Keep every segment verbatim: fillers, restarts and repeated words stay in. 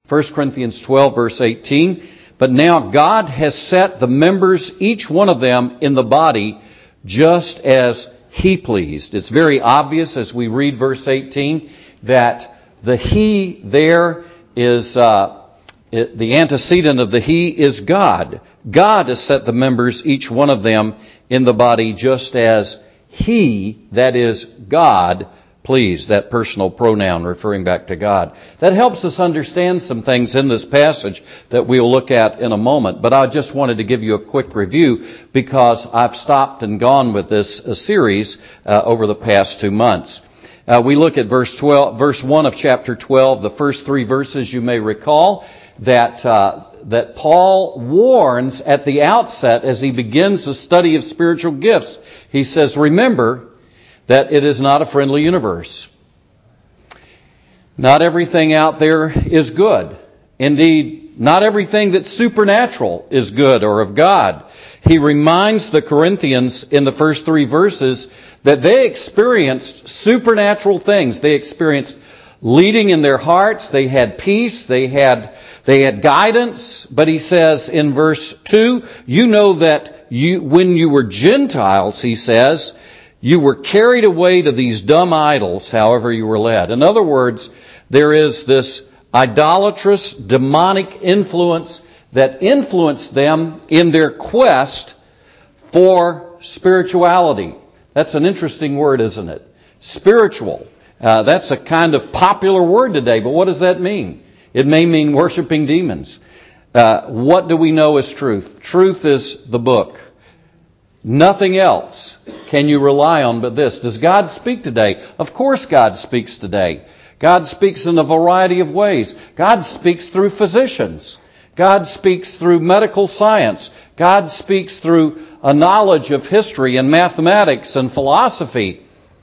First Corinthians twelve, verse eighteen. But now God has set the members, each one of them, in the body just as He pleased. It's very obvious as we read verse eighteen that the He there is, uh, it, the antecedent of the He is God. God has set the members, each one of them, in the body just as He, that is God, pleased. That personal pronoun referring back to God. That helps us understand some things in this passage that we'll look at in a moment. But I just wanted to give you a quick review because I've stopped and gone with this uh, series uh, over the past two months. Uh, we look at verse twelve, verse one of chapter twelve, the first three verses. You may recall that uh, that Paul warns at the outset as he begins the study of spiritual gifts. He says, "Remember that it is not a friendly universe. Not everything out there is good. Indeed, not everything that's supernatural is good or of God." He reminds the Corinthians in the first three verses that they experienced supernatural things. They experienced leading in their hearts. They had peace. They had, they had guidance. But he says in verse two, you know that you, when you were Gentiles, he says, you were carried away to these dumb idols, however you were led. In other words, there is this idolatrous, demonic influence that influenced them in their quest for spirituality. That's an interesting word, isn't it? Spiritual. Uh, that's a kind of popular word today, but what does that mean? It may mean worshiping demons. Uh, what do we know is truth? Truth is the book. Nothing else can you rely on but this. Does God speak today? Of course God speaks today. God speaks in a variety of ways. God speaks through physicians. God speaks through medical science. God speaks through a knowledge of history and mathematics and philosophy.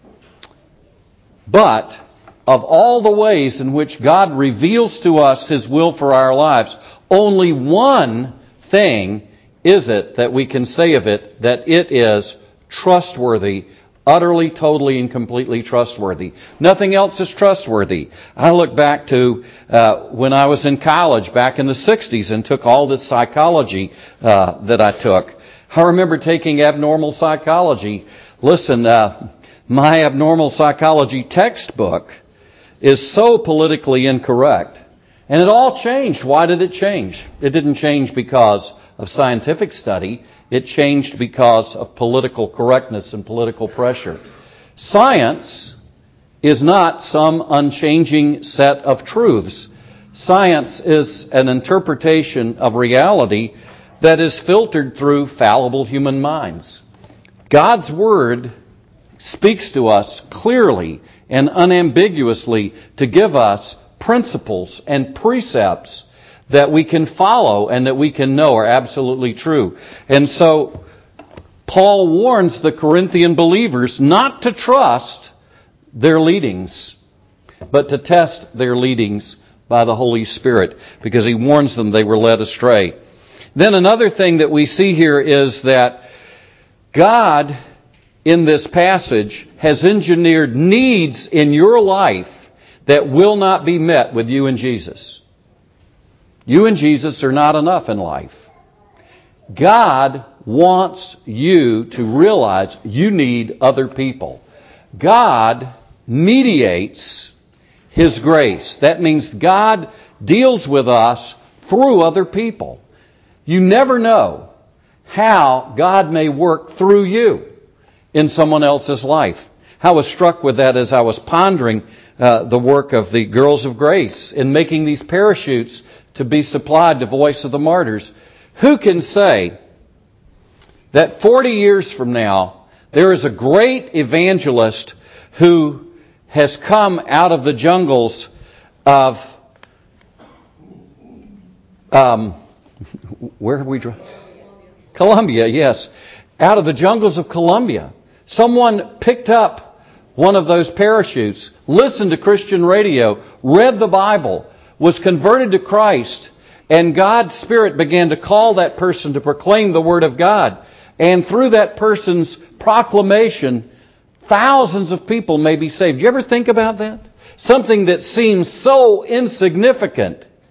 But of all the ways in which God reveals to us His will for our lives, only one thing is it that we can say of it that it is trustworthy, utterly, totally, and completely trustworthy. Nothing else is trustworthy. I look back to uh, when I was in college back in the sixties and took all this psychology uh, that I took. I remember taking abnormal psychology. Listen, uh, my abnormal psychology textbook is so politically incorrect. And it all changed. Why did it change? It didn't change because of scientific study. It changed because of political correctness and political pressure. Science is not some unchanging set of truths. Science is an interpretation of reality that is filtered through fallible human minds. God's Word speaks to us clearly and unambiguously to give us principles and precepts that we can follow and that we can know are absolutely true. And so Paul warns the Corinthian believers not to trust their leadings, but to test their leadings by the Holy Spirit, because he warns them they were led astray. Then another thing that we see here is that God, in this passage, has engineered needs in your life that will not be met with you and Jesus. You and Jesus are not enough in life. God wants you to realize you need other people. God mediates His grace. That means God deals with us through other people. You never know how God may work through you in someone else's life. I was struck with that as I was pondering uh, the work of the Girls of Grace in making these parachutes to be supplied to Voice of the Martyrs. Who can say that forty years from now, there is a great evangelist who has come out of the jungles of, um, where have we driven? Colombia, yes. Out of the jungles of Colombia. Someone picked up one of those parachutes, listened to Christian radio, read the Bible, was converted to Christ, and God's Spirit began to call that person to proclaim the Word of God. And through that person's proclamation, thousands of people may be saved. Do you ever think about that? Something that seems so insignificant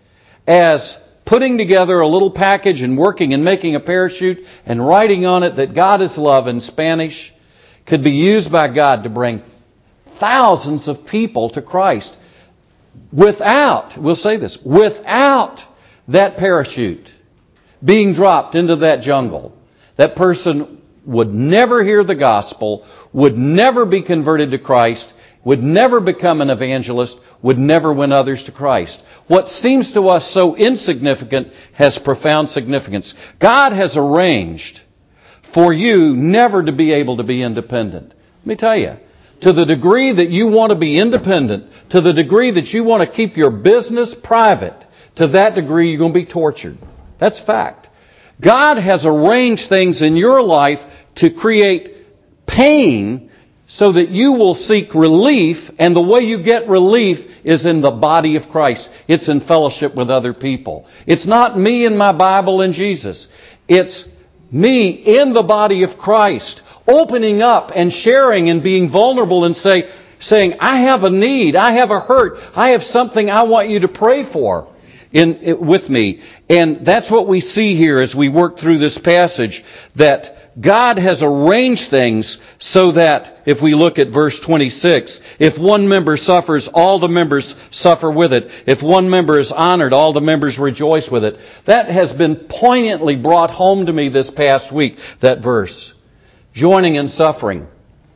as putting together a little package and working and making a parachute and writing on it that God is love in Spanish could be used by God to bring thousands of people to Christ without, we'll say this, without that parachute being dropped into that jungle. That person would never hear the gospel, would never be converted to Christ, would never become an evangelist, would never win others to Christ. What seems to us so insignificant has profound significance. God has arranged for you never to be able to be independent. Let me tell you, to the degree that you want to be independent, to the degree that you want to keep your business private, to that degree you're going to be tortured. That's fact. God has arranged things in your life to create pain so that you will seek relief, and the way you get relief is in the body of Christ. It's in fellowship with other people. It's not me and my Bible and Jesus. It's me in the body of Christ, opening up and sharing and being vulnerable and say, saying, I have a need, I have a hurt, I have something I want you to pray for in, in with me. And that's what we see here as we work through this passage, that God has arranged things so that, if we look at verse twenty-six, if one member suffers, all the members suffer with it. If one member is honored, all the members rejoice with it. That has been poignantly brought home to me this past week, that verse. Joining in suffering.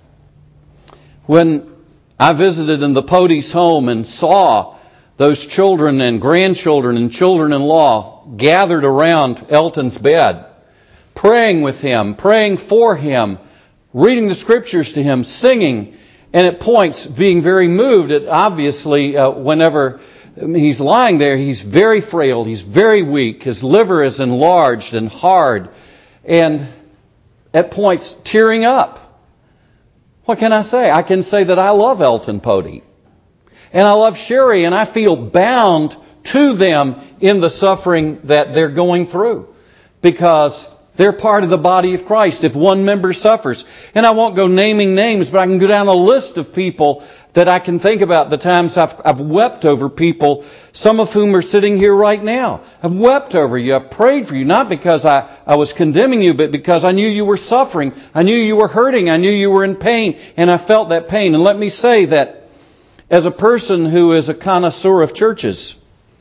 When I visited in the Pody's home and saw those children and grandchildren and children-in-law gathered around Elton's bed, praying with him, praying for him, reading the Scriptures to him, singing, and at points being very moved. It obviously, uh, whenever he's lying there, he's very frail, he's very weak, his liver is enlarged and hard, and at points tearing up. What can I say? I can say that I love Elton Pody, and I love Sherry, and I feel bound to them in the suffering that they're going through, because they're part of the body of Christ. If one member suffers, and I won't go naming names, but I can go down a list of people that I can think about the times I've, I've wept over people, some of whom are sitting here right now. I've wept over you. I've prayed for you, not because I, I was condemning you, but because I knew you were suffering. I knew you were hurting. I knew you were in pain, and I felt that pain. And let me say that as a person who is a connoisseur of churches,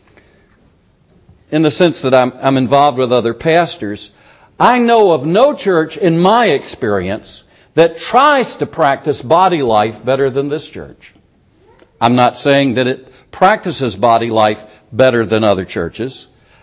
in the sense that I'm, I'm involved with other pastors, I know of no church in my experience that tries to practice body life better than this church. I'm not saying that it practices body life better than other churches.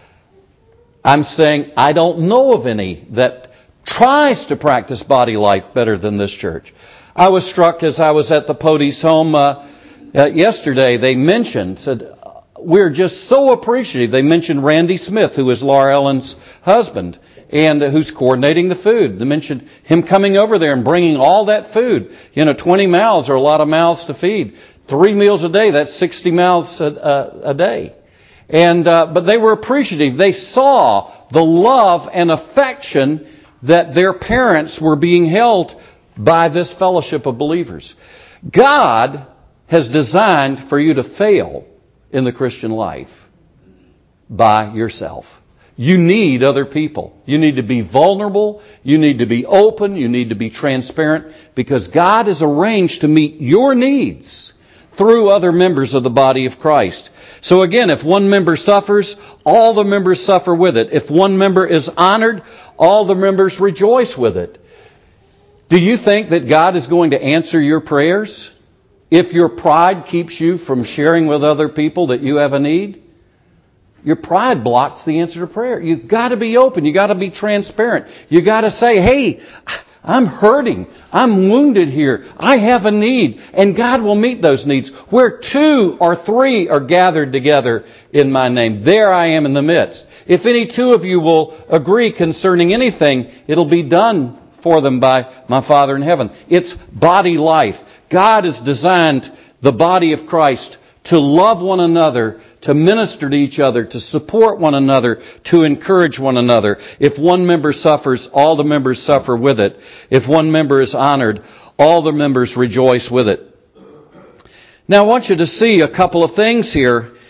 I'm saying I don't know of any that tries to practice body life better than this church. I was struck as I was at the Pody's home uh, uh, yesterday. They mentioned, said, we're just so appreciative. They mentioned Randy Smith, who is Laura Ellen's husband, and who's coordinating the food. They mentioned him coming over there and bringing all that food. You know, twenty mouths are a lot of mouths to feed. Three meals a day, that's sixty mouths a, a, a day. And uh, but they were appreciative. They saw the love and affection that their parents were being held by this fellowship of believers. God has designed for you to fail in the Christian life by yourself. You need other people. You need to be vulnerable. You need to be open. You need to be transparent, because God has arranged to meet your needs through other members of the body of Christ. So again, if one member suffers, all the members suffer with it. If one member is honored, all the members rejoice with it. Do you think that God is going to answer your prayers if your pride keeps you from sharing with other people that you have a need? Your pride blocks the answer to prayer. You've got to be open. You've got to be transparent. You've got to say, hey, I'm hurting. I'm wounded here. I have a need. And God will meet those needs. Where two or three are gathered together in my name, there I am in the midst. If any two of you will agree concerning anything, it'll be done for them by my Father in heaven. It's body life. God has designed the body of Christ to love one another, to minister to each other, to support one another, to encourage one another. If one member suffers, all the members suffer with it. If one member is honored, all the members rejoice with it. Now I want you to see a couple of things here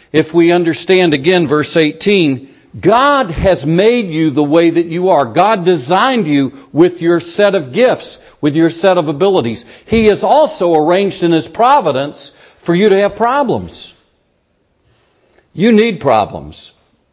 if we understand again verse eighteen, God has made you the way that you are. God designed you with your set of gifts, with your set of abilities. He has also arranged in His providence for you to have problems. You need problems.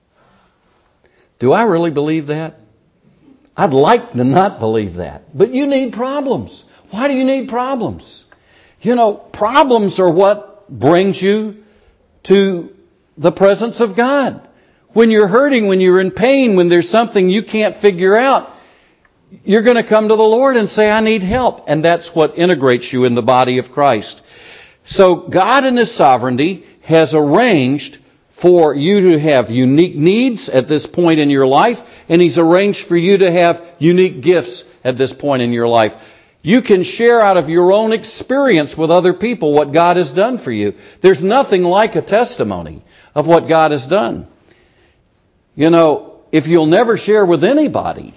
Do I really believe that? I'd like to not believe that. But you need problems. Why do you need problems? You know, problems are what brings you to the presence of God. When you're hurting, when you're in pain, when there's something you can't figure out, you're going to come to the Lord and say, I need help. And that's what integrates you in the body of Christ. So God in His sovereignty has arranged for you to have unique needs at this point in your life, and He's arranged for you to have unique gifts at this point in your life. You can share out of your own experience with other people what God has done for you. There's nothing like a testimony of what God has done. You know, if you'll never share with anybody,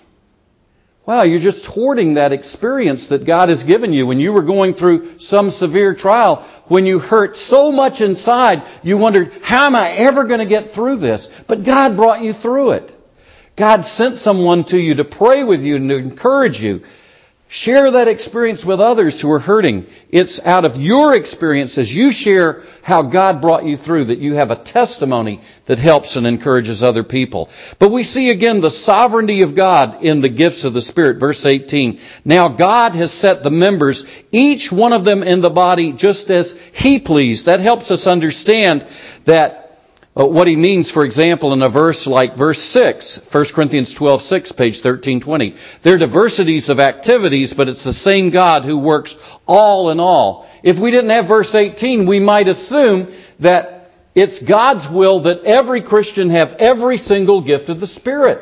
well, you're just hoarding that experience that God has given you when you were going through some severe trial, when you hurt so much inside, you wondered, how am I ever going to get through this? But God brought you through it. God sent someone to you to pray with you and to encourage you. Share that experience with others who are hurting. It's out of your experience as you share how God brought you through that you have a testimony that helps and encourages other people. But we see again the sovereignty of God in the gifts of the Spirit. Verse eighteen. Now God has set the members, each one of them in the body, just as He pleased. That helps us understand that Uh, what he means, for example, in a verse like verse six, First Corinthians twelve six, page thirteen twenty. There are diversities of activities, but it's the same God who works all in all. If we didn't have verse eighteen, we might assume that it's God's will that every Christian have every single gift of the Spirit.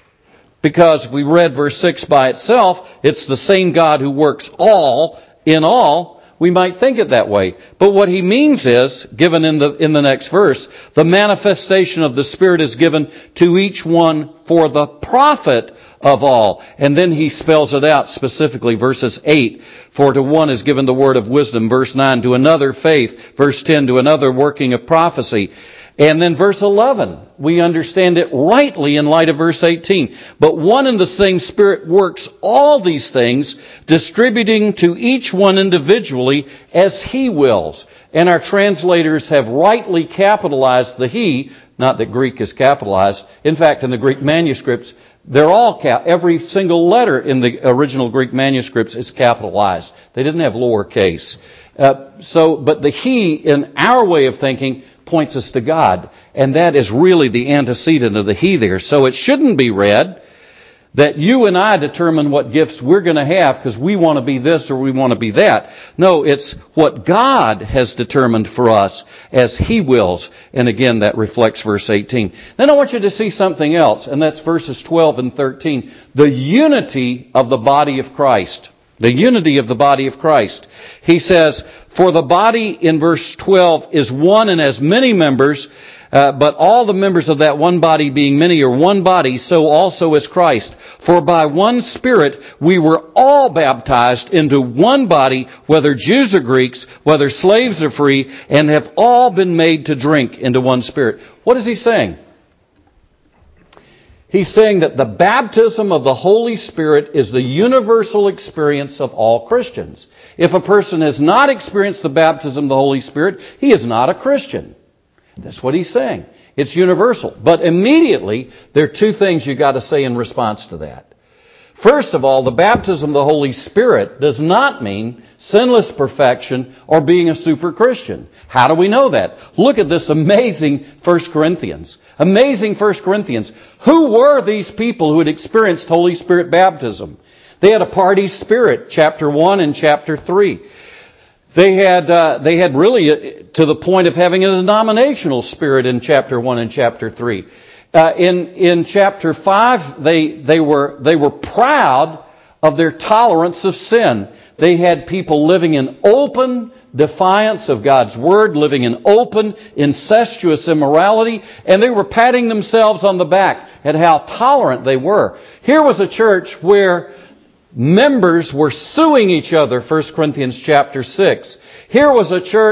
Because if we read verse six by itself, it's the same God who works all in all. We might think it that way. But what he means is, given in the in the next verse, the manifestation of the Spirit is given to each one for the profit of all. And then he spells it out specifically, verses eight. For to one is given the word of wisdom, verse nine. To another faith, verse ten. To another working of prophecy. And then verse eleven, we understand it rightly in light of verse eighteen. But one and the same Spirit works all these things, distributing to each one individually as He wills. And our translators have rightly capitalized the He, not that Greek is capitalized. In fact, in the Greek manuscripts, they're all cap. Every single letter in the original Greek manuscripts is capitalized. They didn't have lowercase. Uh, so, but the He, in our way of thinking, points us to God. And that is really the antecedent of the He there. So it shouldn't be read that you and I determine what gifts we're going to have because we want to be this or we want to be that. No, it's what God has determined for us as He wills. And again, that reflects verse eighteen. Then I want you to see something else, and that's verses twelve and thirteen. The unity of the body of Christ. The unity of the body of Christ. He says, for the body in verse twelve is one and has many members, uh, but all the members of that one body being many are one body, so also is Christ. For by one Spirit we were all baptized into one body, whether Jews or Greeks, whether slaves or free, and have all been made to drink into one Spirit. What is he saying? He's saying that the baptism of the Holy Spirit is the universal experience of all Christians. If a person has not experienced the baptism of the Holy Spirit, he is not a Christian. That's what he's saying. It's universal. But immediately, there are two things you've got to say in response to that. First of all, the baptism of the Holy Spirit does not mean sinless perfection or being a super Christian. How do we know that? Look at this amazing First Corinthians. Amazing First Corinthians. Who were these people who had experienced Holy Spirit baptism? They had a party spirit, chapter one and chapter three. They had uh, they had really uh, to the point of having a denominational spirit in chapter one and chapter three. Uh, in in chapter five, they they were they were proud of their tolerance of sin. They had people living in open defiance of God's Word, living in open, incestuous immorality, and they were patting themselves on the back at how tolerant they were. Here was a church where members were suing each other, First Corinthians chapter six. Here was a church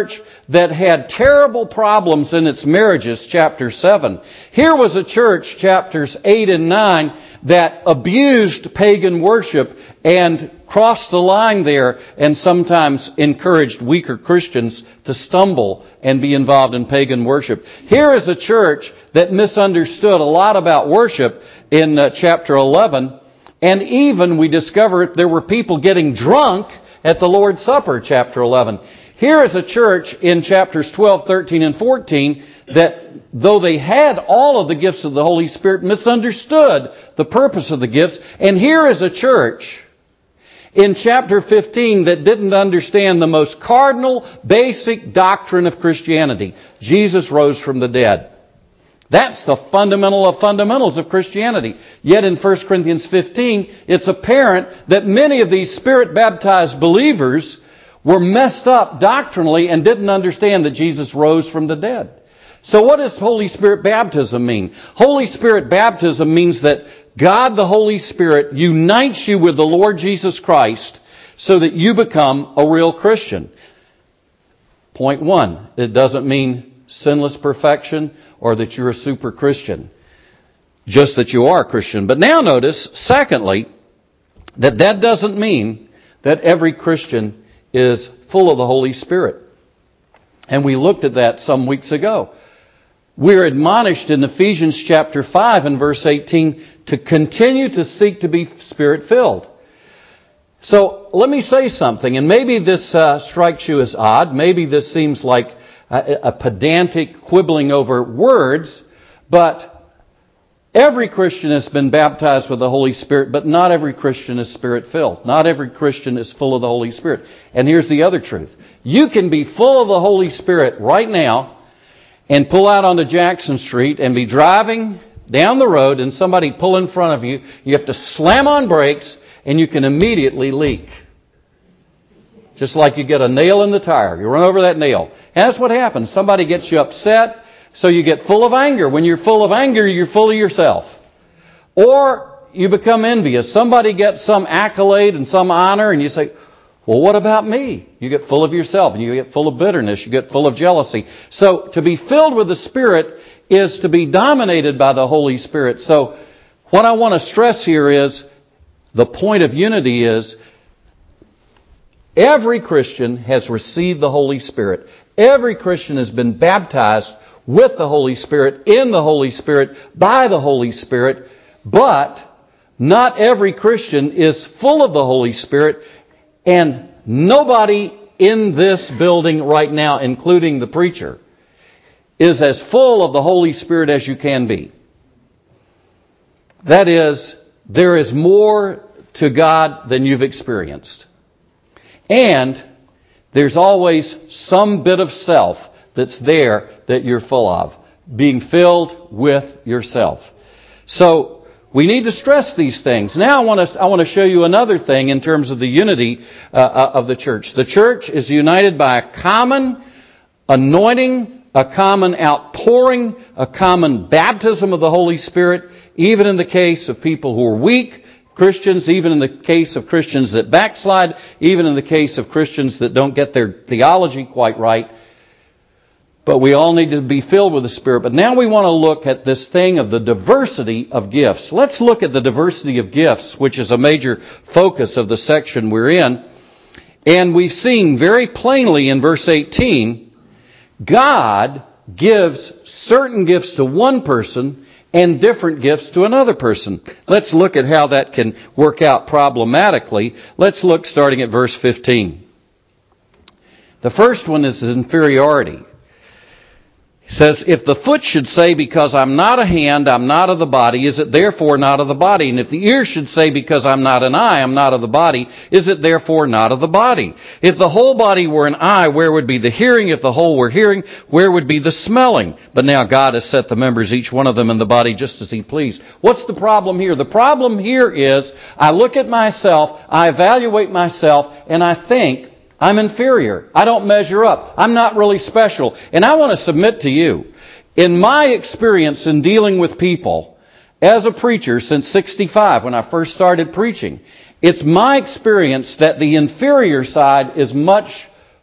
that had terrible problems in its marriages, chapter seven. Here was a church, chapters eight and nine, that abused pagan worship and crossed the line there and sometimes encouraged weaker Christians to stumble and be involved in pagan worship. Here is a church that misunderstood a lot about worship in uh, chapter eleven, and even we discover there were people getting drunk at the Lord's Supper, chapter eleven. Here is a church in chapters twelve, thirteen, and fourteen that, though they had all of the gifts of the Holy Spirit, misunderstood the purpose of the gifts. And here is a church in chapter fifteen that didn't understand the most cardinal, basic doctrine of Christianity. Jesus rose from the dead. That's the fundamental of fundamentals of Christianity. Yet in First Corinthians fifteen, it's apparent that many of these Spirit-baptized believers were messed up doctrinally and didn't understand that Jesus rose from the dead. So what does Holy Spirit baptism mean? Holy Spirit baptism means that God the Holy Spirit unites you with the Lord Jesus Christ so that you become a real Christian. Point one, it doesn't mean sinless perfection or that you're a super Christian. Just that you are a Christian. But now notice, secondly, that that doesn't mean that every Christian is full of the Holy Spirit. And we looked at that some weeks ago. We're admonished in Ephesians chapter five and verse eighteen to continue to seek to be Spirit-filled. So let me say something, and maybe this uh, strikes you as odd. Maybe this seems like a, a pedantic quibbling over words, but every Christian has been baptized with the Holy Spirit, but not every Christian is Spirit-filled. Not every Christian is full of the Holy Spirit. And here's the other truth. You can be full of the Holy Spirit right now and pull out onto Jackson Street and be driving down the road and somebody pull in front of you. You have to slam on brakes and you can immediately leak. Just like you get a nail in the tire. You run over that nail. And that's what happens. Somebody gets you upset, so you get full of anger. When you're full of anger, you're full of yourself. Or you become envious. Somebody gets some accolade and some honor and you say, well, what about me? You get full of yourself and you get full of bitterness. You get full of jealousy. So to be filled with the Spirit is to be dominated by the Holy Spirit. So what I want to stress here is the point of unity is every Christian has received the Holy Spirit. Every Christian has been baptized with the Holy Spirit, in the Holy Spirit, by the Holy Spirit. But not every Christian is full of the Holy Spirit. And nobody in this building right now, including the preacher, is as full of the Holy Spirit as you can be. That is, there is more to God than you've experienced. And there's always some bit of self that's there that you're full of, being filled with yourself. So we need to stress these things. Now I want to I want to show you another thing in terms of the unity uh, of the church. The church is united by a common anointing, a common outpouring, a common baptism of the Holy Spirit, even in the case of people who are weak Christians, even in the case of Christians that backslide, even in the case of Christians that don't get their theology quite right. But we all need to be filled with the Spirit. But now we want to look at this thing of the diversity of gifts. Let's look at the diversity of gifts, which is a major focus of the section we're in. And we've seen very plainly in verse eighteen, God gives certain gifts to one person and different gifts to another person. Let's look at how that can work out problematically. Let's look starting at verse fifteen. The first one is inferiority. He says, if the foot should say, because I'm not a hand, I'm not of the body, is it therefore not of the body? And if the ear should say, because I'm not an eye, I'm not of the body, is it therefore not of the body? If the whole body were an eye, where would be the hearing? If the whole were hearing, where would be the smelling? But now God has set the members, each one of them in the body, just as He pleased. What's the problem here? The problem here is, I look at myself, I evaluate myself, and I think, I'm inferior. I don't measure up. I'm not really special. And I want to submit to you, in my experience in dealing with people, as a preacher since sixty-five, when I first started preaching, it's my experience that the inferior side is much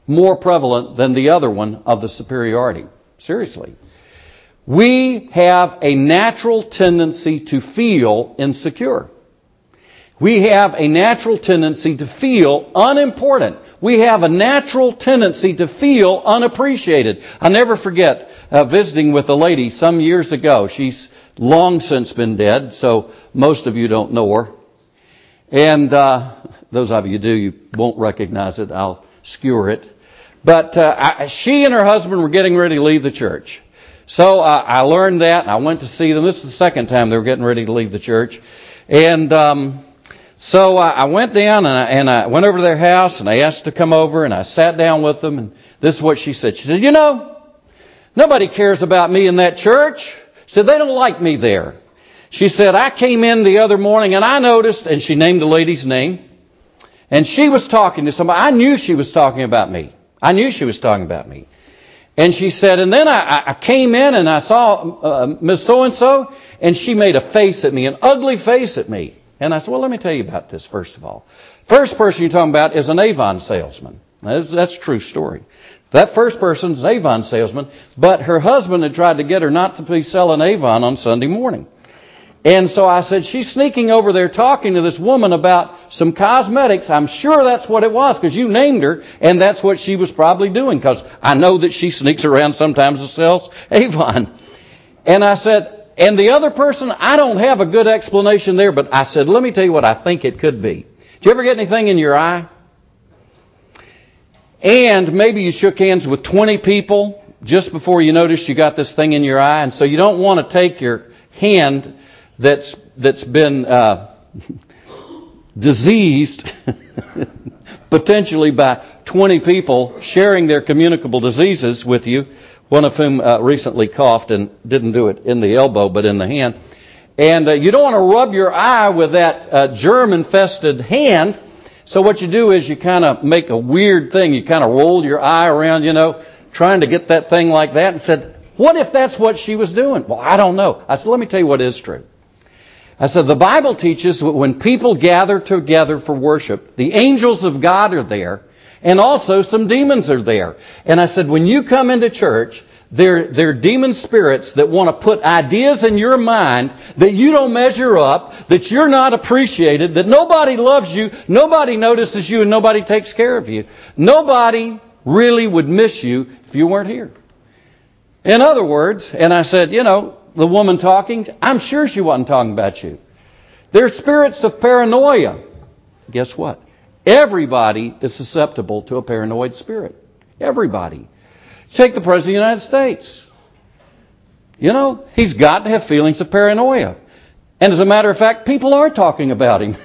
more prevalent than the other one of the superiority. Seriously. We have a natural tendency to feel insecure. We have a natural tendency to feel unimportant. We have a natural tendency to feel unappreciated. I'll never forget uh, visiting with a lady some years ago. She's long since been dead, so most of you don't know her. And uh, those of you do, you won't recognize it. I'll skewer it. But uh, I, she and her husband were getting ready to leave the church. So uh, I learned that, and I went to see them. This is the second time they were getting ready to leave the church. And um, so uh, I went down, and I, and I went over to their house, and I asked to come over, and I sat down with them. And this is what she said. She said, you know, nobody cares about me in that church. She said, they don't like me there. She said, I came in the other morning, and I noticed, and she named the lady's name, and she was talking to somebody. I knew she was talking about me. I knew she was talking about me. And she said, and then I, I came in and I saw uh, Miss So-and-so, and she made a face at me, an ugly face at me. And I said, well, let me tell you about this first of all. First person you're talking about is an Avon salesman. That's, that's a true story. That first person is an Avon salesman, but her husband had tried to get her not to be selling Avon on Sunday morning. And so I said, she's sneaking over there talking to this woman about some cosmetics. I'm sure that's what it was, because you named her, and that's what she was probably doing, because I know that she sneaks around sometimes and sells Avon. And I said, and the other person, I don't have a good explanation there, but I said, let me tell you what I think it could be. Did you ever get anything in your eye? And maybe you shook hands with twenty people just before you noticed you got this thing in your eye, and so you don't want to take your hand that's that's been uh, diseased potentially by twenty people sharing their communicable diseases with you, one of whom uh, recently coughed and didn't do it in the elbow but in the hand. And uh, you don't want to rub your eye with that uh, germ-infested hand. So what you do is you kind of make a weird thing. You kind of roll your eye around, you know, trying to get that thing like that, and said, what if that's what she was doing? Well, I don't know. I said, let me tell you what is true. I said, the Bible teaches that when people gather together for worship, the angels of God are there, and also some demons are there. And I said, when you come into church, they're, they're demon spirits that want to put ideas in your mind that you don't measure up, that you're not appreciated, that nobody loves you, nobody notices you, and nobody takes care of you. Nobody really would miss you if you weren't here. In other words, and I said, you know, the woman talking, I'm sure she wasn't talking about you. They're spirits of paranoia. Guess what? Everybody is susceptible to a paranoid spirit. Everybody. Take the President of the United States. You know, he's got to have feelings of paranoia. And as a matter of fact, people are talking about him.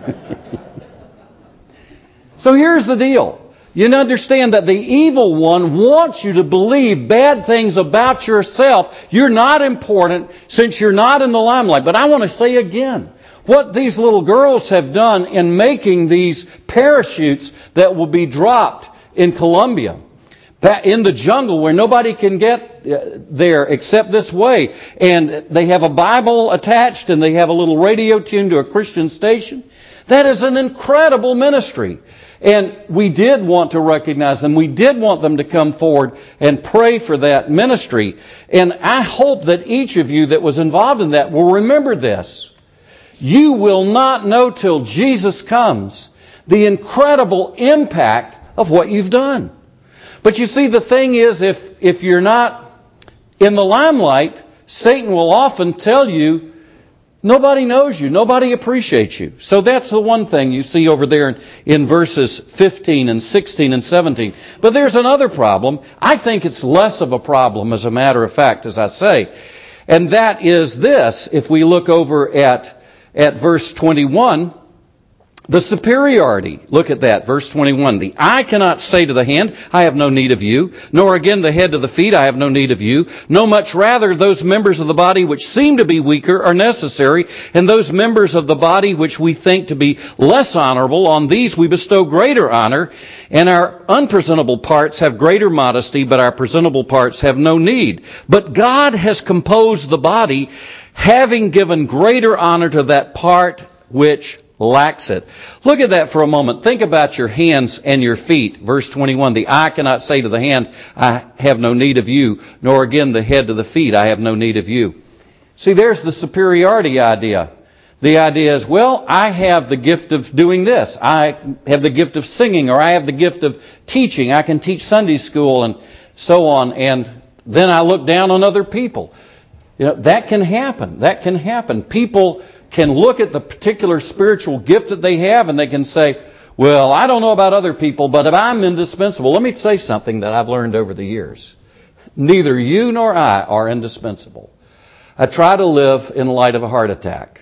So here's the deal. You understand that the evil one wants you to believe bad things about yourself. You're not important since you're not in the limelight. But I want to say again, what these little girls have done in making these parachutes that will be dropped in Colombia, in the jungle where nobody can get there except this way. And they have a Bible attached, and they have a little radio tuned to a Christian station. That is an incredible ministry. And we did want to recognize them. We did want them to come forward and pray for that ministry. And I hope that each of you that was involved in that will remember this. You will not know till Jesus comes the incredible impact of what you've done. But you see, the thing is, if, if you're not in the limelight, Satan will often tell you, nobody knows you. Nobody appreciates you. So that's the one thing you see over there in, in verses fifteen and sixteen and seventeen. But there's another problem. I think it's less of a problem, as a matter of fact, as I say. And that is this. If we look over at, at verse twenty-one, the superiority. Look at that, verse twenty-one. The eye cannot say to the hand, I have no need of you, nor again the head to the feet, I have no need of you. No, much rather those members of the body which seem to be weaker are necessary, and those members of the body which we think to be less honorable, on these we bestow greater honor, and our unpresentable parts have greater modesty, but our presentable parts have no need. But God has composed the body, having given greater honor to that part which lacks it. Look at that for a moment. Think about your hands and your feet. Verse twenty-one, the eye cannot say to the hand, I have no need of you, nor again the head to the feet, I have no need of you. See, there's the superiority idea. The idea is, well, I have the gift of doing this. I have the gift of singing, or I have the gift of teaching. I can teach Sunday school and so on. And then I look down on other people. You know, that can happen. That can happen. People can look at the particular spiritual gift that they have and they can say, well, I don't know about other people, but if I'm indispensable. Let me say something that I've learned over the years. Neither you nor I are indispensable. I try to live in light of a heart attack.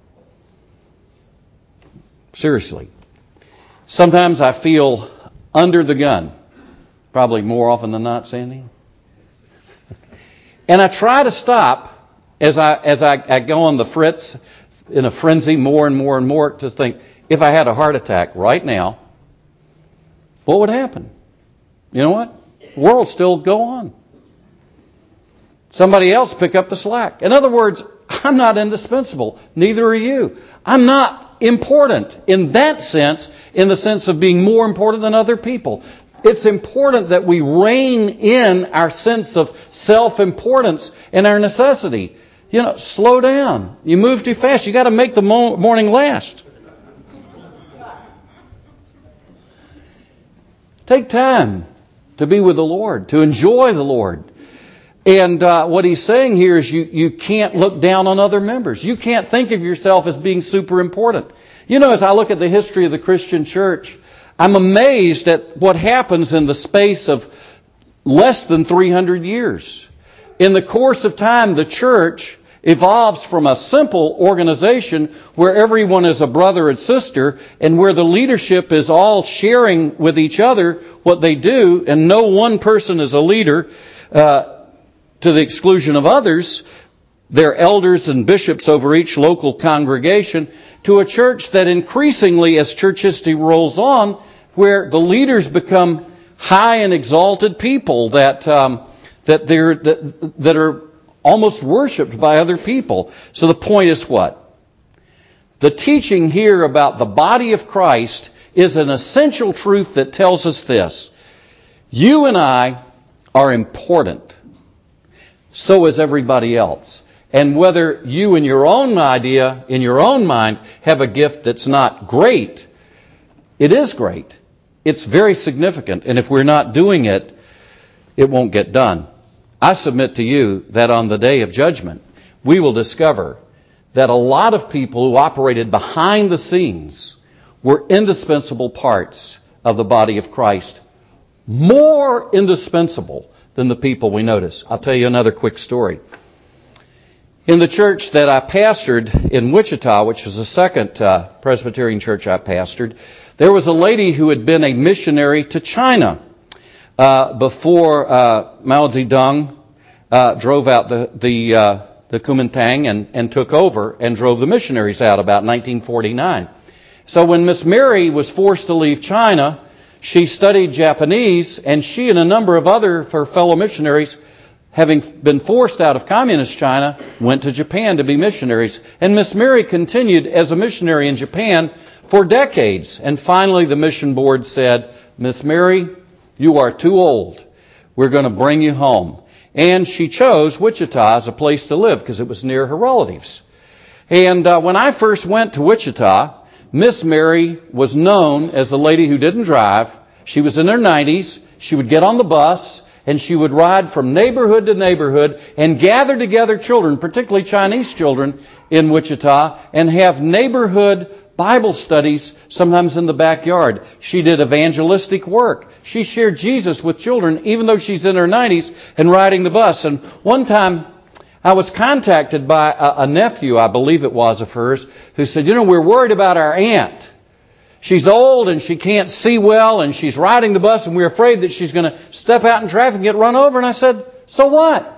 Seriously. Sometimes I feel under the gun. Probably more often than not, Sandy. And I try to stop as I as I, I go on the fritz in a frenzy more and more and more to think, if I had a heart attack right now, what would happen? You know what? The world still go on. Somebody else pick up the slack. In other words, I'm not indispensable. Neither are you. I'm not important in that sense, in the sense of being more important than other people. It's important that we rein in our sense of self-importance and our necessity. You know, slow down. You move too fast. You got to make the mo- morning last. Take time to be with the Lord, to enjoy the Lord. And uh, what he's saying here is you, you can't look down on other members. You can't think of yourself as being super important. You know, as I look at the history of the Christian church, I'm amazed at what happens in the space of less than three hundred years. In the course of time, the church evolves from a simple organization where everyone is a brother and sister and where the leadership is all sharing with each other what they do, and no one person is a leader uh, to the exclusion of others. They're elders and bishops over each local congregation, to a church that increasingly, as church history rolls on, where the leaders become high and exalted people that um, that they're that, that are almost worshipped by other people. So the point is what? The teaching here about the body of Christ is an essential truth that tells us this. You and I are important. So is everybody else. And whether you in your own idea, in your own mind, have a gift that's not great, it is great. It's very significant. And if we're not doing it, it won't get done. I submit to you that on the day of judgment, we will discover that a lot of people who operated behind the scenes were indispensable parts of the body of Christ. More indispensable than the people we notice. I'll tell you another quick story. In the church that I pastored in Wichita, which was the second uh, Presbyterian church I pastored, there was a lady who had been a missionary to China uh, before uh, Mao Zedong uh, drove out the the, uh, the Kuomintang and, and took over and drove the missionaries out about nineteen forty-nine. So when Miss Mary was forced to leave China, she studied Japanese, and she and a number of other of her fellow missionaries, having been forced out of communist China, went to Japan to be missionaries. And Miss Mary continued as a missionary in Japan for decades. And finally the mission board said, Miss Mary, you are too old. We're going to bring you home. And she chose Wichita as a place to live because it was near her relatives. And uh, when I first went to Wichita, Miss Mary was known as the lady who didn't drive. She was in her nineties. She would get on the bus and she would ride from neighborhood to neighborhood and gather together children, particularly Chinese children in Wichita, and have neighborhood Bible studies, sometimes in the backyard. She did evangelistic work. She shared Jesus with children, even though she's in her nineties and riding the bus. And one time, I was contacted by a, a nephew, I believe it was, of hers, who said, you know, we're worried about our aunt. She's old and she can't see well and she's riding the bus and we're afraid that she's going to step out in traffic and get run over. And I said, so what?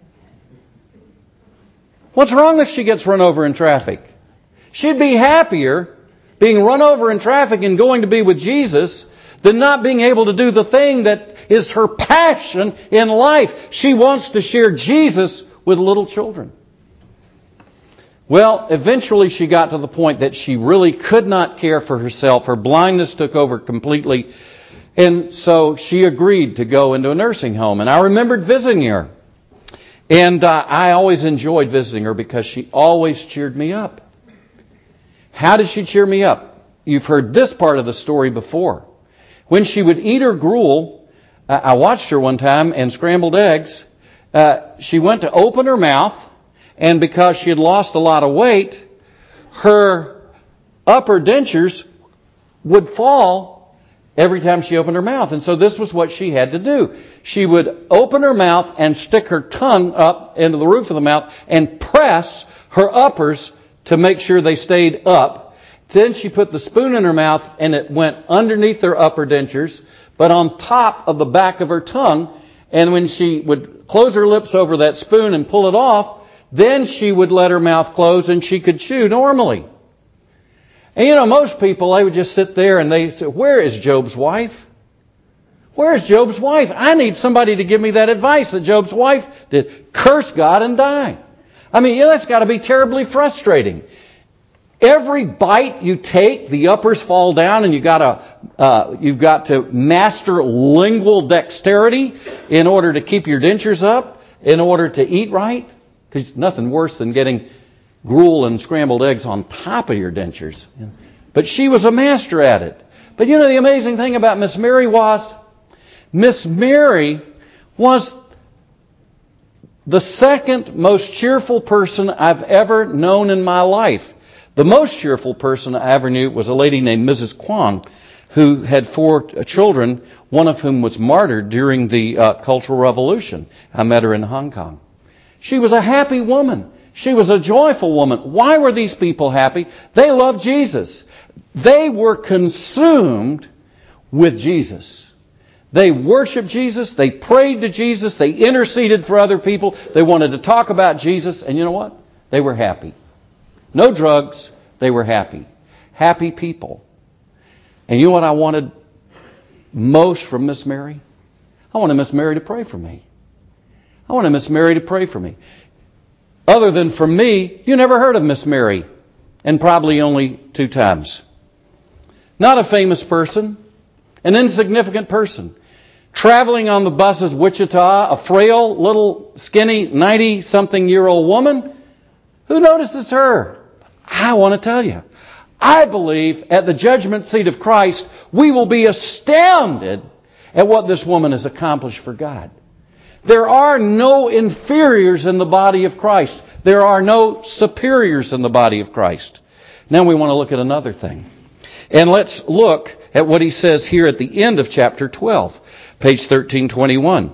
What's wrong if she gets run over in traffic? She'd be happier being run over in traffic and going to be with Jesus than not being able to do the thing that is her passion in life. She wants to share Jesus with little children. Well, eventually she got to the point that she really could not care for herself. Her blindness took over completely. And so she agreed to go into a nursing home. And I remembered visiting her. And uh, I always enjoyed visiting her because she always cheered me up. How did she cheer me up? You've heard this part of the story before. When she would eat her gruel, uh, I watched her one time and scrambled eggs. Uh, she went to open her mouth, and because she had lost a lot of weight, her upper dentures would fall every time she opened her mouth. And so this was what she had to do. She would open her mouth and stick her tongue up into the roof of the mouth and press her uppers to make sure they stayed up. Then she put the spoon in her mouth and it went underneath her upper dentures, but on top of the back of her tongue. And when she would close her lips over that spoon and pull it off, then she would let her mouth close and she could chew normally. And you know, most people, they would just sit there and they say, where is Job's wife? Where is Job's wife? I need somebody to give me that advice that Job's wife did. Curse God and die. I mean, yeah, that's got to be terribly frustrating. Every bite you take, the uppers fall down, and you got to, uh, you've got to master lingual dexterity in order to keep your dentures up, in order to eat right. Because nothing worse than getting gruel and scrambled eggs on top of your dentures. But she was a master at it. But you know, the amazing thing about Miss Mary was, Miss Mary was the second most cheerful person I've ever known in my life. The most cheerful person I ever knew was a lady named Missus Kwong, who had four children, one of whom was martyred during the uh, Cultural Revolution. I met her in Hong Kong. She was a happy woman. She was a joyful woman. Why were these people happy? They loved Jesus. They were consumed with Jesus. They worshiped Jesus. They prayed to Jesus. They interceded for other people. They wanted to talk about Jesus. And you know what? They were happy. No drugs. They were happy. Happy people. And you know what I wanted most from Miss Mary? I wanted Miss Mary to pray for me. I wanted Miss Mary to pray for me. Other than for me, you never heard of Miss Mary. And probably only two times. Not a famous person. An insignificant person. Traveling on the buses, Wichita, a frail, little, skinny, ninety-something-year-old woman. Who notices her? I want to tell you. I believe at the judgment seat of Christ, we will be astounded at what this woman has accomplished for God. There are no inferiors in the body of Christ. There are no superiors in the body of Christ. Now we want to look at another thing. And let's look at what he says here at the end of chapter twelve, page thirteen twenty-one.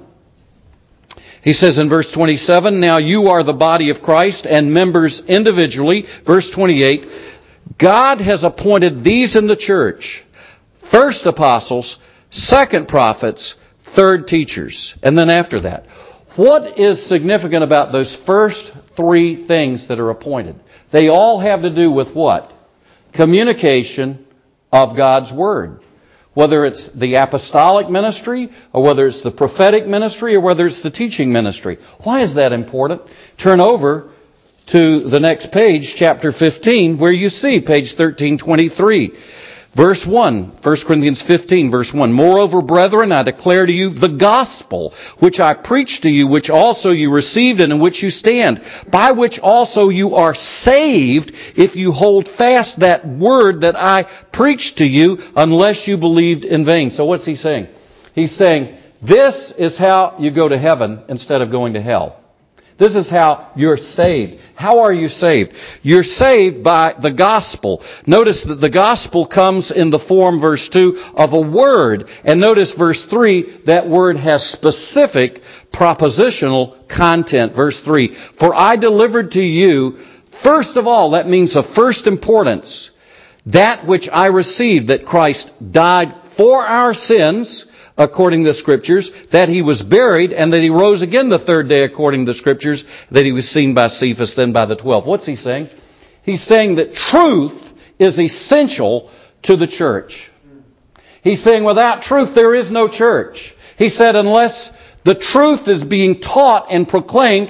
He says in verse twenty-seven, now you are the body of Christ and members individually. Verse twenty-eight, God has appointed these in the church, first apostles, second prophets, third teachers. And then after that, what is significant about those first three things that are appointed? They all have to do with what? Communication of God's Word. Whether it's the apostolic ministry, or whether it's the prophetic ministry, or whether it's the teaching ministry. Why is that important? Turn over to the next page, chapter fifteen, where you see page thirteen twenty-three. Verse one, First Corinthians fifteen, verse one. Moreover, brethren, I declare to you the gospel, which I preached to you, which also you received and in which you stand, by which also you are saved, if you hold fast that word that I preached to you, unless you believed in vain. So what's he saying? He's saying, this is how you go to heaven instead of going to hell. This is how you're saved. How are you saved? You're saved by the gospel. Notice that the gospel comes in the form, verse two, of a word. And notice verse three, that word has specific propositional content. Verse three, for I delivered to you, first of all, that means of first importance, that which I received, that Christ died for our sins, according to the Scriptures, that he was buried, and that he rose again the third day according to the Scriptures, that he was seen by Cephas, then by the twelve. What's he saying? He's saying that truth is essential to the church. He's saying without truth there is no church. He said unless the truth is being taught and proclaimed,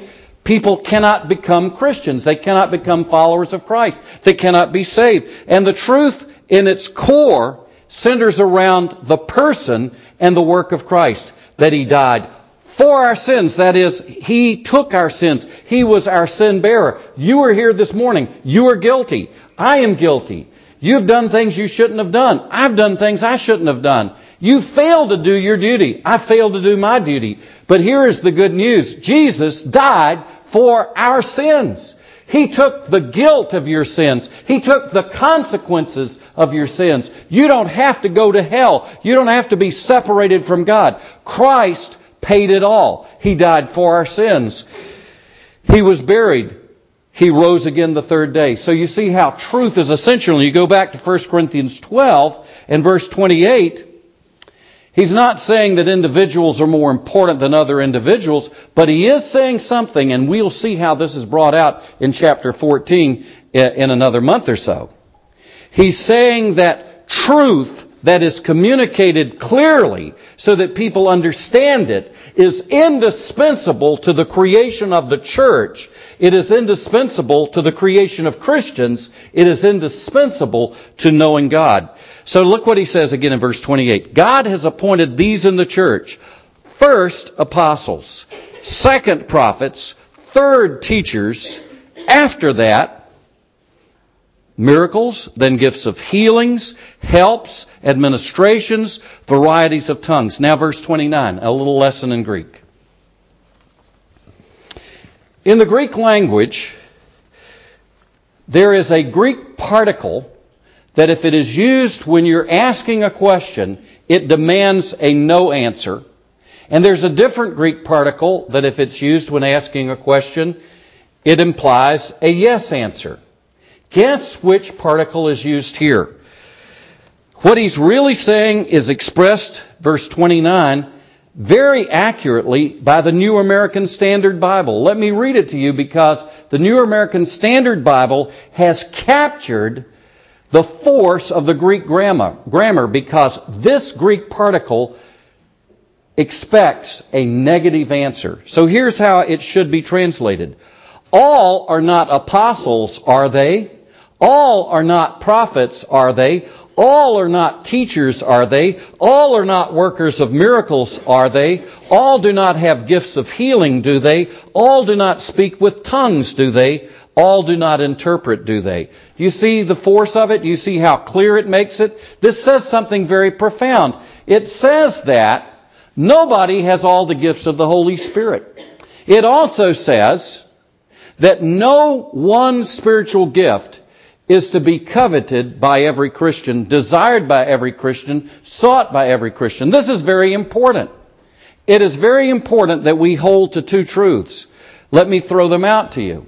people cannot become Christians. They cannot become followers of Christ. They cannot be saved. And the truth in its core centers around the person and the work of Christ, that He died for our sins. That is, He took our sins. He was our sin bearer. You are here this morning. You are guilty. I am guilty. You've done things you shouldn't have done. I've done things I shouldn't have done. You failed to do your duty. I failed to do my duty. But here is the good news. Jesus died for our sins. He took the guilt of your sins. He took the consequences of your sins. You don't have to go to hell. You don't have to be separated from God. Christ paid it all. He died for our sins. He was buried. He rose again the third day. So you see how truth is essential. And you go back to First Corinthians twelve and verse twenty-eight. He's not saying that individuals are more important than other individuals, but he is saying something, and we'll see how this is brought out in chapter fourteen in another month or so. He's saying that truth that is communicated clearly so that people understand it is indispensable to the creation of the church. It is indispensable to the creation of Christians. It is indispensable to knowing God. So look what he says again in verse twenty-eight. God has appointed these in the church. First, apostles. Second, prophets. Third, teachers. After that, miracles, then gifts of healings, helps, administrations, varieties of tongues. Now verse twenty-nine, a little lesson in Greek. In the Greek language, there is a Greek particle that if it is used when you're asking a question, it demands a no answer. And there's a different Greek particle that if it's used when asking a question, it implies a yes answer. Guess which particle is used here? What he's really saying is expressed, verse twenty-nine, very accurately by the New American Standard Bible. Let me read it to you because the New American Standard Bible has captured the force of the Greek grammar, grammar because this Greek particle expects a negative answer. So here's how it should be translated. All are not apostles, are they? All are not prophets, are they? All are not teachers, are they? All are not workers of miracles, are they? All do not have gifts of healing, do they? All do not speak with tongues, do they? All do not interpret, do they? Do you see the force of it? Do you see how clear it makes it? This says something very profound. It says that nobody has all the gifts of the Holy Spirit. It also says that no one spiritual gift is to be coveted by every Christian, desired by every Christian, sought by every Christian. This is very important. It is very important that we hold to two truths. Let me throw them out to you.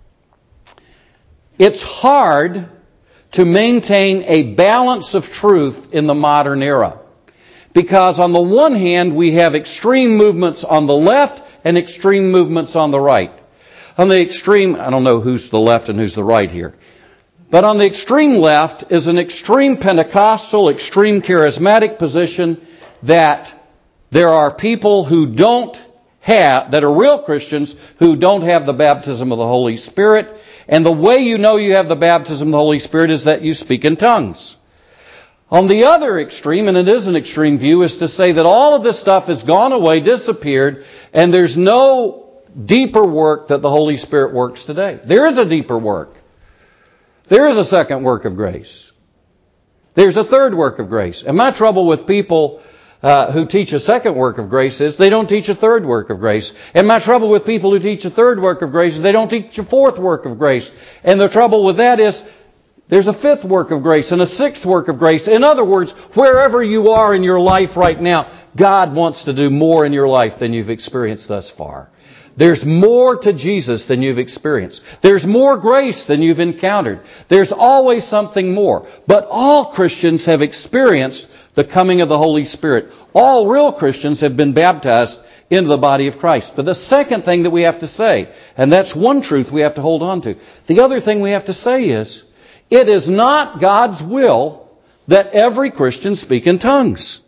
It's hard to maintain a balance of truth in the modern era. Because on the one hand, we have extreme movements on the left and extreme movements on the right. On the extreme, I don't know who's the left and who's the right here. But on the extreme left is an extreme Pentecostal, extreme charismatic position that there are people who don't have, that are real Christians, who don't have the baptism of the Holy Spirit. And the way you know you have the baptism of the Holy Spirit is that you speak in tongues. On the other extreme, and it is an extreme view, is to say that all of this stuff has gone away, disappeared, and there's no deeper work that the Holy Spirit works today. There is a deeper work. There is a second work of grace. There's a third work of grace. And my trouble with people uh, who teach a second work of grace is they don't teach a third work of grace. And my trouble with people who teach a third work of grace is they don't teach a fourth work of grace. And the trouble with that is there's a fifth work of grace and a sixth work of grace. In other words, wherever you are in your life right now, God wants to do more in your life than you've experienced thus far. There's more to Jesus than you've experienced. There's more grace than you've encountered. There's always something more. But all Christians have experienced the coming of the Holy Spirit. All real Christians have been baptized into the body of Christ. But the second thing that we have to say, and that's one truth we have to hold on to. The other thing we have to say is, it is not God's will that every Christian speak in tongues.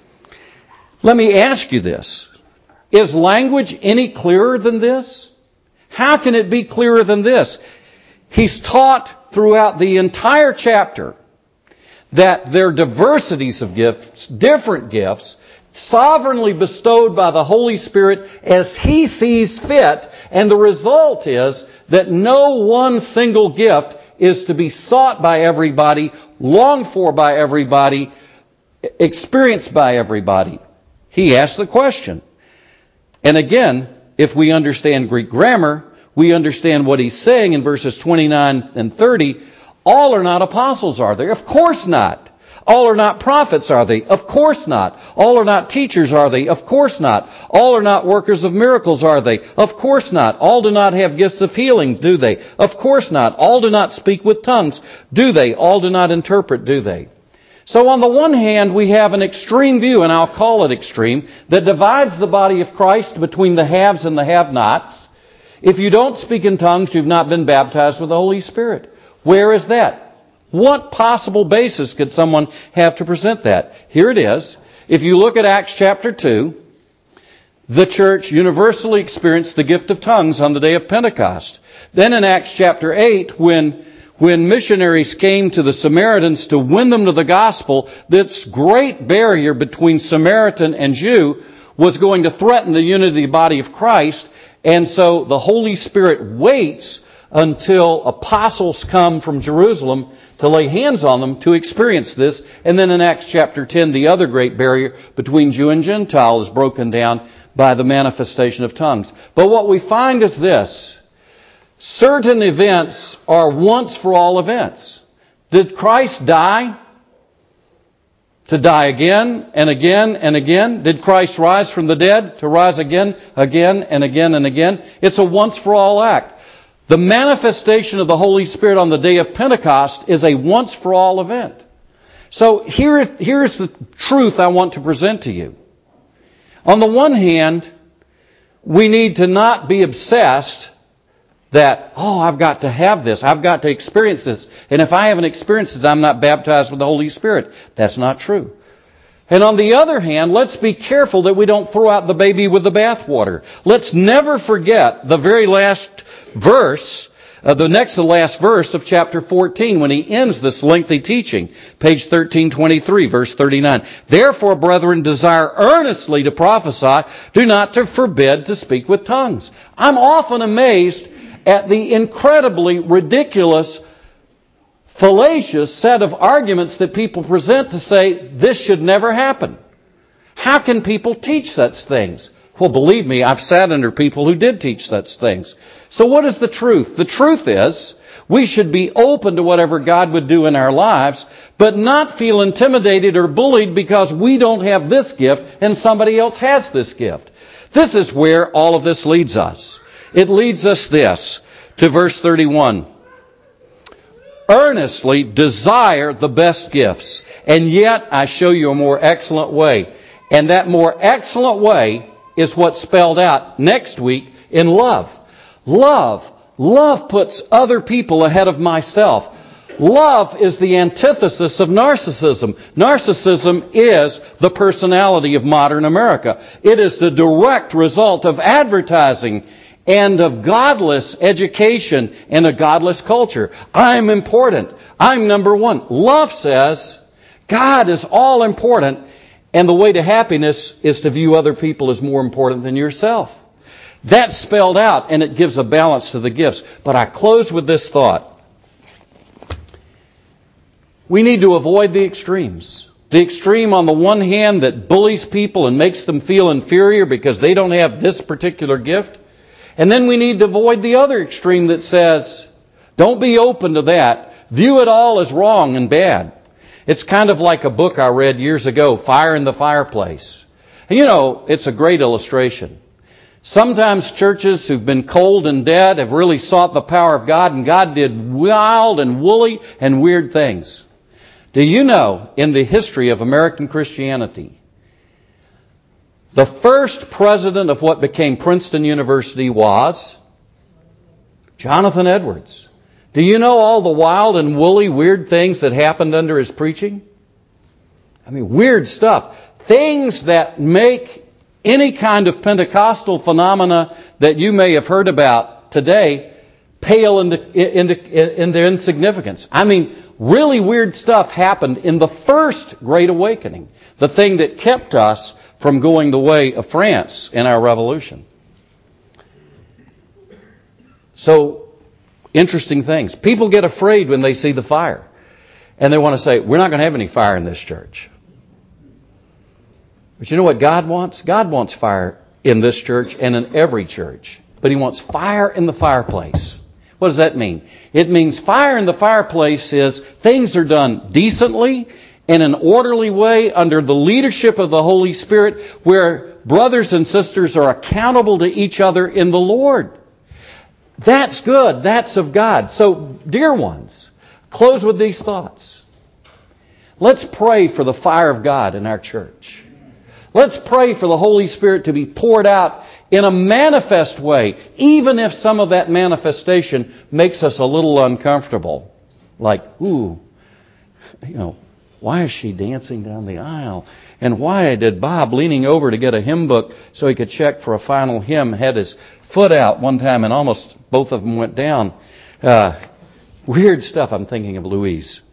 Let me ask you this. Is language any clearer than this? How can it be clearer than this? He's taught throughout the entire chapter that there are diversities of gifts, different gifts, sovereignly bestowed by the Holy Spirit as He sees fit, and the result is that no one single gift is to be sought by everybody, longed for by everybody, experienced by everybody. He asked the question. And again, if we understand Greek grammar, we understand what he's saying in verses twenty-nine and thirty. All are not apostles, are they? Of course not. All are not prophets, are they? Of course not. All are not teachers, are they? Of course not. All are not workers of miracles, are they? Of course not. All do not have gifts of healing, do they? Of course not. All do not speak with tongues, do they? All do not interpret, do they? So on the one hand, we have an extreme view, and I'll call it extreme, that divides the body of Christ between the haves and the have-nots. If you don't speak in tongues, you've not been baptized with the Holy Spirit. Where is that? What possible basis could someone have to present that? Here it is. If you look at Acts chapter two, the church universally experienced the gift of tongues on the day of Pentecost. Then in Acts chapter eight, when, when missionaries came to the Samaritans to win them to the gospel, this great barrier between Samaritan and Jew was going to threaten the unity of the body of Christ. And so the Holy Spirit waits until apostles come from Jerusalem to lay hands on them to experience this. And then in Acts chapter ten, the other great barrier between Jew and Gentile is broken down by the manifestation of tongues. But what we find is this. Certain events are once for all events. Did Christ die to die again and again and again? Did Christ rise from the dead to rise again, again and again and again? It's a once for all act. The manifestation of the Holy Spirit on the day of Pentecost is a once-for-all event. So here, here's the truth I want to present to you. On the one hand, we need to not be obsessed that, oh, I've got to have this, I've got to experience this, and if I haven't experienced it, I'm not baptized with the Holy Spirit. That's not true. And on the other hand, let's be careful that we don't throw out the baby with the bathwater. Let's never forget the very last verse, uh, the next to last verse of chapter fourteen, when he ends this lengthy teaching. Page thirteen twenty-three, verse thirty-nine. Therefore, brethren, desire earnestly to prophesy, do not to forbid to speak with tongues. I'm often amazed at the incredibly ridiculous, fallacious set of arguments that people present to say this should never happen. How can people teach such things? Well, believe me, I've sat under people who did teach such things. So what is the truth? The truth is, we should be open to whatever God would do in our lives, but not feel intimidated or bullied because we don't have this gift and somebody else has this gift. This is where all of this leads us. It leads us this, to verse thirty-one. Earnestly desire the best gifts, and yet I show you a more excellent way. And that more excellent way is what's spelled out next week in love. Love. Love puts other people ahead of myself. Love is the antithesis of narcissism. Narcissism is the personality of modern America. It is the direct result of advertising and of godless education and a godless culture. I'm important. I'm number one. Love says God is all important, and the way to happiness is to view other people as more important than yourself. That's spelled out, and it gives a balance to the gifts. But I close with this thought. We need to avoid the extremes. The extreme on the one hand that bullies people and makes them feel inferior because they don't have this particular gift. And then we need to avoid the other extreme that says, don't be open to that. View it all as wrong and bad. It's kind of like a book I read years ago, Fire in the Fireplace. And you know, it's a great illustration. Sometimes churches who've been cold and dead have really sought the power of God, and God did wild and woolly and weird things. Do you know, in the history of American Christianity, the first president of what became Princeton University was Jonathan Edwards. Do you know all the wild and woolly, weird things that happened under his preaching? I mean, weird stuff. Things that make any kind of Pentecostal phenomena that you may have heard about today pale into, into, into insignificance. I mean, really weird stuff happened in the first Great Awakening, the thing that kept us from going the way of France in our revolution. So, interesting things. People get afraid when they see the fire. And they want to say, we're not going to have any fire in this church. But you know what God wants? God wants fire in this church and in every church. But He wants fire in the fireplace. What does that mean? It means fire in the fireplace is things are done decently, in an orderly way, under the leadership of the Holy Spirit, where brothers and sisters are accountable to each other in the Lord. That's good. That's of God. So, dear ones, close with these thoughts. Let's pray for the fire of God in our church. Let's pray for the Holy Spirit to be poured out in a manifest way, even if some of that manifestation makes us a little uncomfortable. Like, ooh, you know, why is she dancing down the aisle? And why did Bob, leaning over to get a hymn book so he could check for a final hymn, had his foot out one time and almost both of them went down? Uh, weird stuff. I'm thinking of Louise.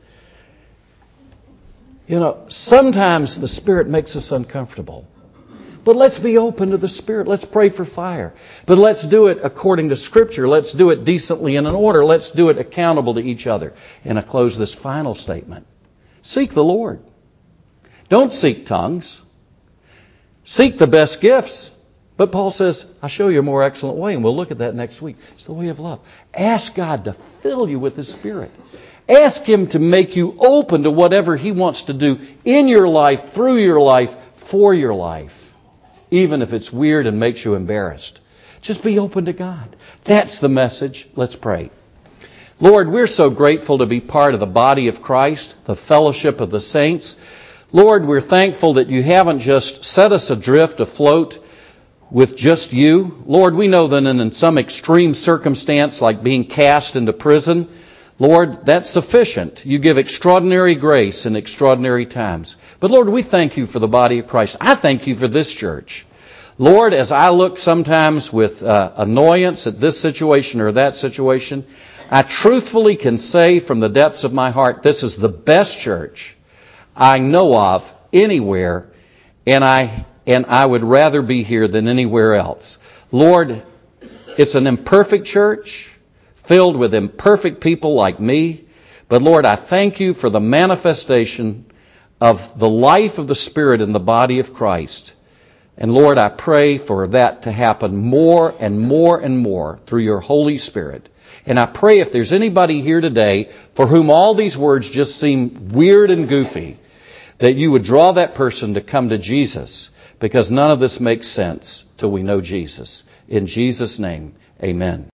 You know, sometimes the Spirit makes us uncomfortable. But let's be open to the Spirit. Let's pray for fire. But let's do it according to Scripture. Let's do it decently and in order. Let's do it accountable to each other. And I close this final statement. Seek the Lord. Don't seek tongues. Seek the best gifts. But Paul says, I'll show you a more excellent way, and we'll look at that next week. It's the way of love. Ask God to fill you with His Spirit. Ask Him to make you open to whatever He wants to do in your life, through your life, for your life, even if it's weird and makes you embarrassed. Just be open to God. That's the message. Let's pray. Lord, we're so grateful to be part of the body of Christ, the fellowship of the saints. Lord, we're thankful that You haven't just set us adrift, afloat with just You. Lord, we know that in some extreme circumstance, like being cast into prison, Lord, that's sufficient. You give extraordinary grace in extraordinary times. But Lord, we thank You for the body of Christ. I thank You for this church. Lord, as I look sometimes with uh, annoyance at this situation or that situation, I truthfully can say from the depths of my heart, this is the best church I know of anywhere, and I and I would rather be here than anywhere else. Lord, it's an imperfect church, filled with imperfect people like me, but Lord, I thank You for the manifestation of the life of the Spirit in the body of Christ. And Lord, I pray for that to happen more and more and more through Your Holy Spirit. And I pray if there's anybody here today for whom all these words just seem weird and goofy, that You would draw that person to come to Jesus, because none of this makes sense till we know Jesus. In Jesus' name, amen.